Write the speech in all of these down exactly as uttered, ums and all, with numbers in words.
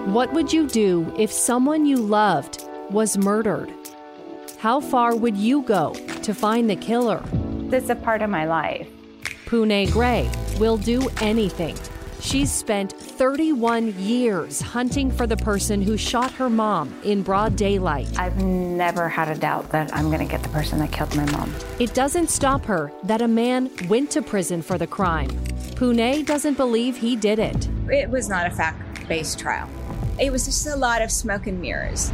What would you do if someone you loved was murdered? How far would you go to find the killer? This is a part of my life. Pune Gray will do anything. She's spent thirty-one years hunting for the person who shot her mom in broad daylight. I've never had a doubt that I'm going to get the person that killed my mom. It doesn't stop her that a man went to prison for the crime. Pune doesn't believe he did it. It was not a fact-based trial. It was just a lot of smoke and mirrors.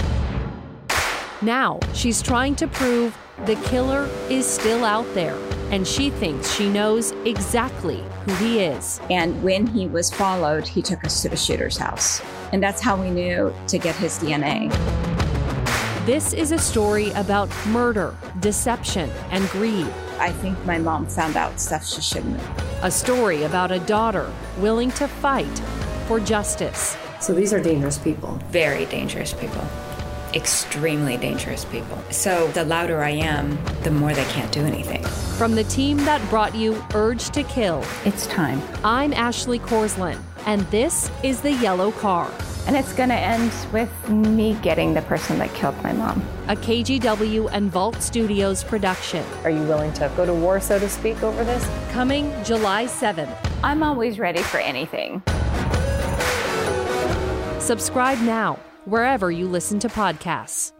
Now she's trying to prove the killer is still out there, and she thinks she knows exactly who he is. And when he was followed, he took us to the shooter's house. And that's how we knew to get his D N A. This is a story about murder, deception, and greed. I think my mom found out stuff she shouldn't have. A story about a daughter willing to fight for justice. So these are dangerous people. Very dangerous people. Extremely dangerous people. So the louder I am, the more they can't do anything. From the team that brought you Urge to Kill, It's time. I'm Ashley Korslund, and this is The Yellow Car, And it's going to end with me getting the person that killed my mom. a K G W and Vault Studios production. Are you willing to go to war, so to speak, over this? Coming July seventh. I'm always ready for anything. Subscribe now, wherever you listen to podcasts.